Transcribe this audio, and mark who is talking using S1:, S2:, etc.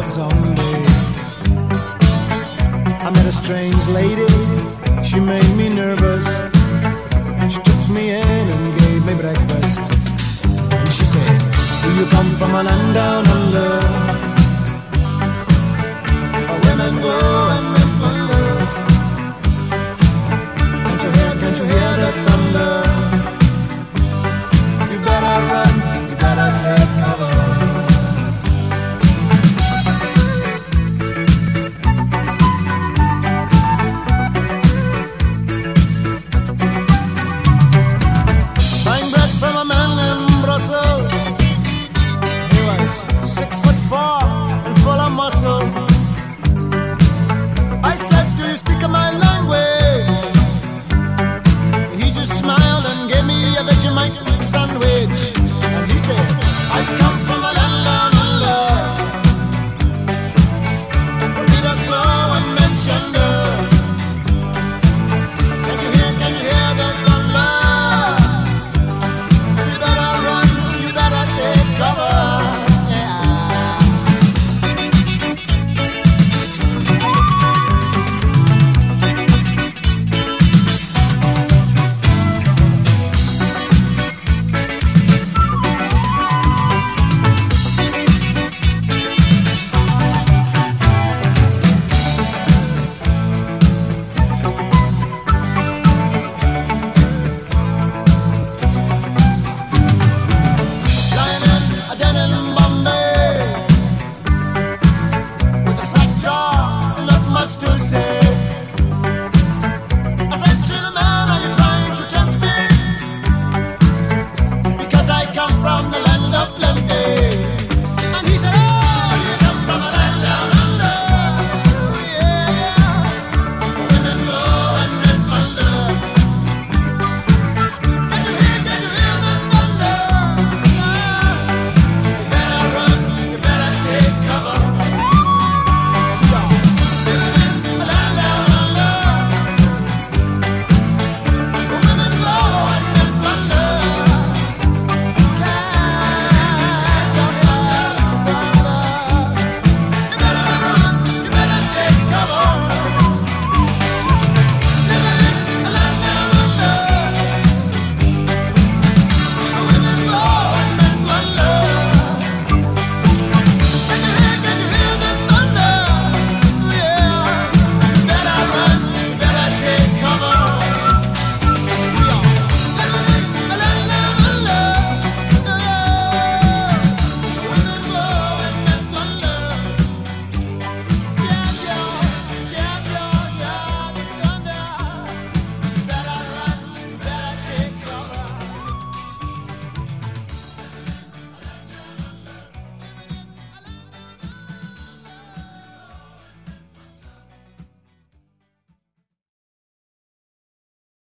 S1: someday. I met a strange lady, she made me nervous. She took me in and gave me breakfast. And she said, do you come from a land down under, where women go and men wonder? Can't you hear the thunder? You better run, you better take cover. He was 6'4" and full of muscle. I said, do you speak my language? He just smiled and gave me a Vegemite sandwich. And he said, I come from a land down under, where Peter's flow and mentioned. Can't you hear the thunder? You better run, you better take cover.